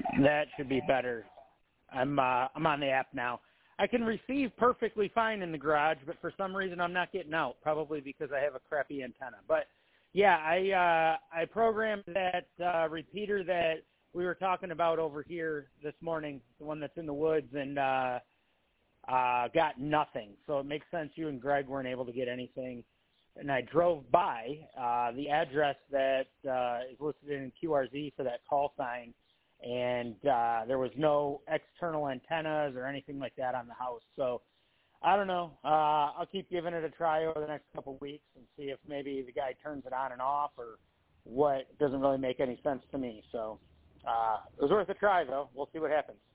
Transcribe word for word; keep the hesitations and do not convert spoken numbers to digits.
That should be better. I'm uh, I'm on the app now. I can receive perfectly fine in the garage, but for some reason I'm not getting out, probably because I have a crappy antenna. But, yeah, I uh, I programmed that uh, repeater that we were talking about over here this morning, the one that's in the woods, and uh, uh, got nothing. So it makes sense you and Greg weren't able to get anything. And I drove by uh, the address that uh, is listed in Q R Z for that call sign, and uh, there was no external antennas or anything like that on the house. So I don't know. Uh, I'll keep giving it a try over the next couple of weeks and see if maybe the guy turns it on and off or what. It doesn't really make any sense to me. So uh, it was worth a try, though. We'll see what happens.